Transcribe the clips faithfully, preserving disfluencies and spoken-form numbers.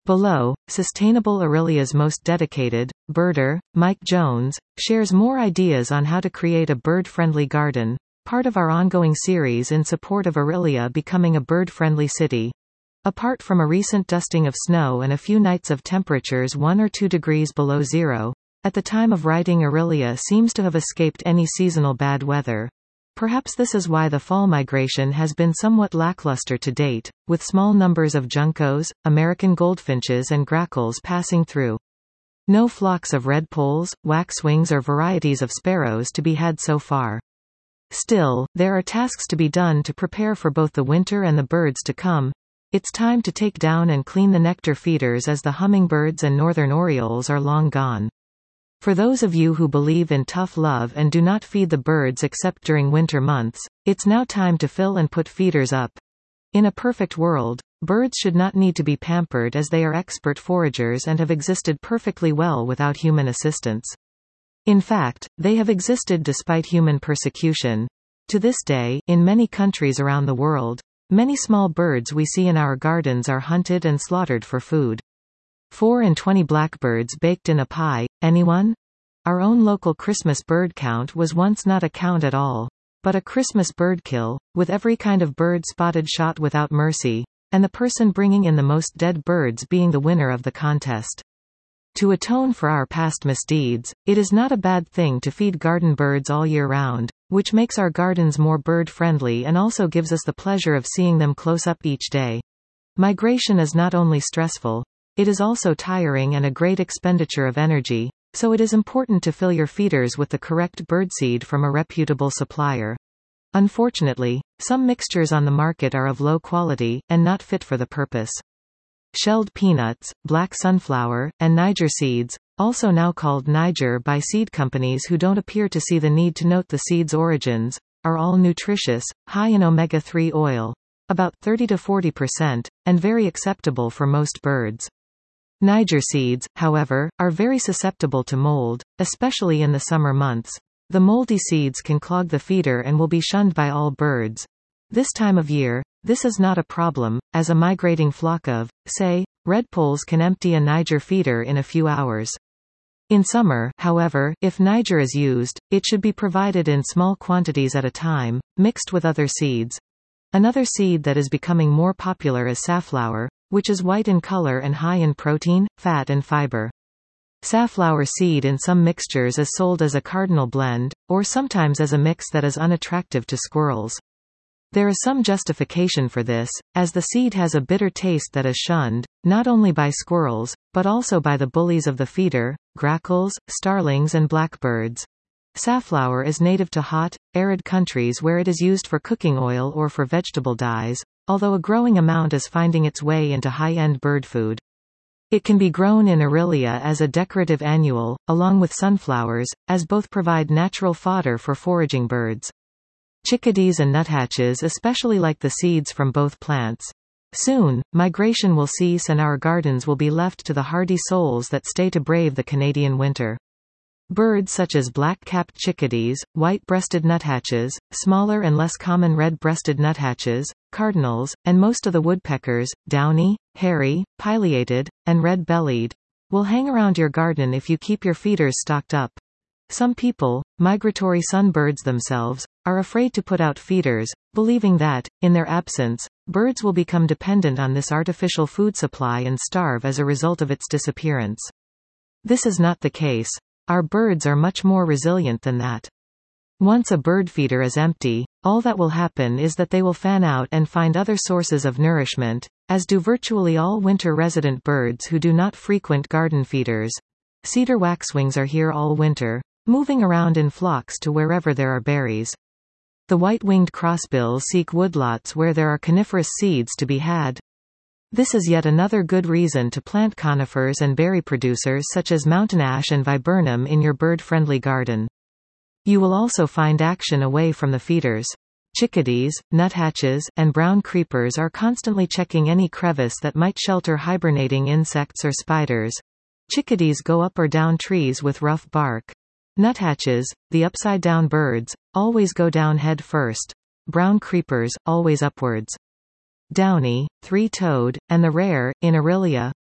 Below, Sustainable Aurelia's most dedicated birder, Mike Jones, shares more ideas on how to create a bird-friendly garden, part of our ongoing series in support of Aurelia becoming a bird-friendly city. Apart from a recent dusting of snow and a few nights of temperatures one or two degrees below zero, at the time of writing Aurelia seems to have escaped any seasonal bad weather. Perhaps this is why the fall migration has been somewhat lackluster to date, with small numbers of juncos, American goldfinches and grackles passing through. No flocks of redpolls, waxwings or varieties of sparrows to be had so far. Still, there are tasks to be done to prepare for both the winter and the birds to come. It's time to take down and clean the nectar feeders as the hummingbirds and northern orioles are long gone. For those of you who believe in tough love and do not feed the birds except during winter months, it's now time to fill and put feeders up. In a perfect world, birds should not need to be pampered as they are expert foragers and have existed perfectly well without human assistance. In fact, they have existed despite human persecution. To this day, in many countries around the world, many small birds we see in our gardens are hunted and slaughtered for food. Four and twenty blackbirds baked in a pie, anyone? Our own local Christmas bird count was once not a count at all, but a Christmas bird kill, with every kind of bird spotted shot without mercy, and the person bringing in the most dead birds being the winner of the contest. To atone for our past misdeeds, it is not a bad thing to feed garden birds all year round, which makes our gardens more bird-friendly and also gives us the pleasure of seeing them close up each day. Migration is not only stressful, it is also tiring and a great expenditure of energy, so it is important to fill your feeders with the correct birdseed from a reputable supplier. Unfortunately, some mixtures on the market are of low quality, and not fit for the purpose. Shelled peanuts, black sunflower, and Niger seeds, also now called Niger by seed companies who don't appear to see the need to note the seed's origins, are all nutritious, high in omega three oil, about thirty to forty percent, and very acceptable for most birds. Niger seeds, however, are very susceptible to mold, especially in the summer months. The moldy seeds can clog the feeder and will be shunned by all birds. This time of year, this is not a problem, as a migrating flock of, say, redpolls can empty a Niger feeder in a few hours. In summer, however, if Niger is used, it should be provided in small quantities at a time, mixed with other seeds. Another seed that is becoming more popular is safflower, which is white in color and high in protein, fat and fiber. Safflower seed in some mixtures is sold as a cardinal blend, or sometimes as a mix that is unattractive to squirrels. There is some justification for this, as the seed has a bitter taste that is shunned, not only by squirrels, but also by the bullies of the feeder, grackles, starlings and blackbirds. Safflower is native to hot, arid countries where it is used for cooking oil or for vegetable dyes, although a growing amount is finding its way into high-end bird food. It can be grown in Aurelia as a decorative annual, along with sunflowers, as both provide natural fodder for foraging birds. Chickadees and nuthatches especially like the seeds from both plants. Soon, migration will cease and our gardens will be left to the hardy souls that stay to brave the Canadian winter. Birds such as black-capped chickadees, white-breasted nuthatches, smaller and less common red-breasted nuthatches, cardinals, and most of the woodpeckers, downy, hairy, pileated, and red-bellied, will hang around your garden if you keep your feeders stocked up. Some people, migratory sunbirds themselves, are afraid to put out feeders, believing that, in their absence, birds will become dependent on this artificial food supply and starve as a result of its disappearance. This is not the case. Our birds are much more resilient than that. Once a bird feeder is empty, all that will happen is that they will fan out and find other sources of nourishment, as do virtually all winter resident birds who do not frequent garden feeders. Cedar waxwings are here all winter, moving around in flocks to wherever there are berries. The white-winged crossbills seek woodlots where there are coniferous seeds to be had. This is yet another good reason to plant conifers and berry producers such as mountain ash and viburnum in your bird-friendly garden. You will also find action away from the feeders. Chickadees, nuthatches, and brown creepers are constantly checking any crevice that might shelter hibernating insects or spiders. Chickadees go up or down trees with rough bark. Nuthatches, the upside-down birds, always go down head first. Brown creepers, always upwards. Downy, three-toed, and the rare, in Aurelia,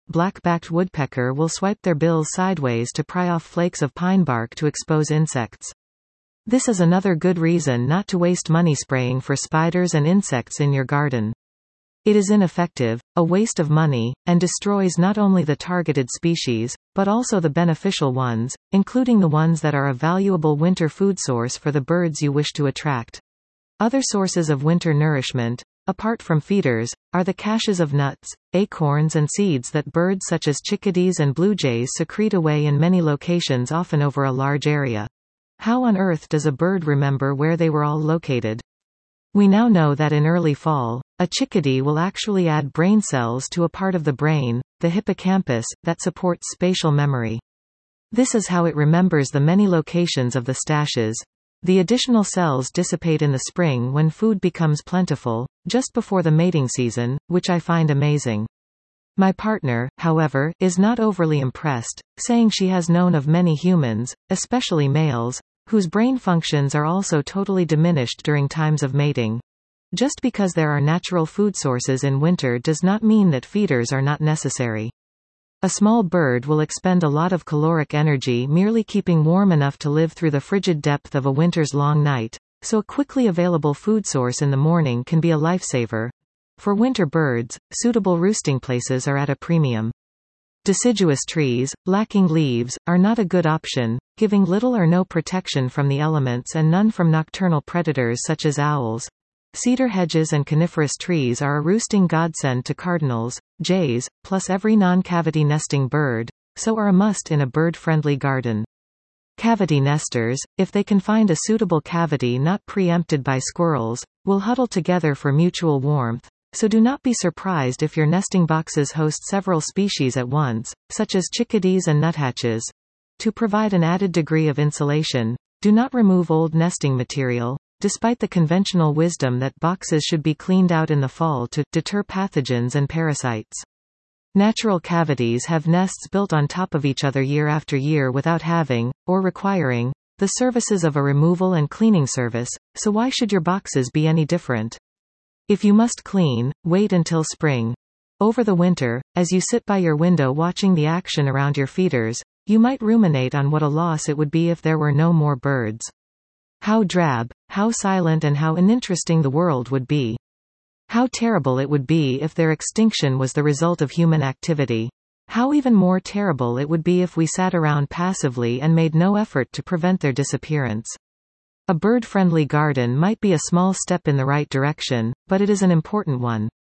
black-backed woodpecker will swipe their bills sideways to pry off flakes of pine bark to expose insects. This is another good reason not to waste money spraying for spiders and insects in your garden. It is ineffective, a waste of money, and destroys not only the targeted species, but also the beneficial ones, including the ones that are a valuable winter food source for the birds you wish to attract. Other sources of winter nourishment, apart from feeders, are the caches of nuts, acorns and seeds that birds such as chickadees and blue jays secrete away in many locations, often over a large area. How on earth does a bird remember where they were all located? We now know that in early fall, a chickadee will actually add brain cells to a part of the brain, the hippocampus, that supports spatial memory. This is how it remembers the many locations of the stashes. The additional cells dissipate in the spring when food becomes plentiful, just before the mating season, which I find amazing. My partner, however, is not overly impressed, saying she has known of many humans, especially males, whose brain functions are also totally diminished during times of mating. Just because there are natural food sources in winter does not mean that feeders are not necessary. A small bird will expend a lot of caloric energy merely keeping warm enough to live through the frigid depth of a winter's long night, so a quickly available food source in the morning can be a lifesaver. For winter birds, suitable roosting places are at a premium. Deciduous trees, lacking leaves, are not a good option, giving little or no protection from the elements and none from nocturnal predators such as owls. Cedar hedges and coniferous trees are a roosting godsend to cardinals, jays, plus every non-cavity nesting bird, so are a must in a bird-friendly garden. Cavity nesters, if they can find a suitable cavity not preempted by squirrels, will huddle together for mutual warmth. So do not be surprised if your nesting boxes host several species at once, such as chickadees and nuthatches. To provide an added degree of insulation, do not remove old nesting material, despite the conventional wisdom that boxes should be cleaned out in the fall to deter pathogens and parasites. Natural cavities have nests built on top of each other year after year without having, or requiring, the services of a removal and cleaning service, so why should your boxes be any different? If you must clean, wait until spring. Over the winter, as you sit by your window watching the action around your feeders, you might ruminate on what a loss it would be if there were no more birds. How drab, how silent and how uninteresting the world would be. How terrible it would be if their extinction was the result of human activity. How even more terrible it would be if we sat around passively and made no effort to prevent their disappearance. A bird-friendly garden might be a small step in the right direction, but it is an important one.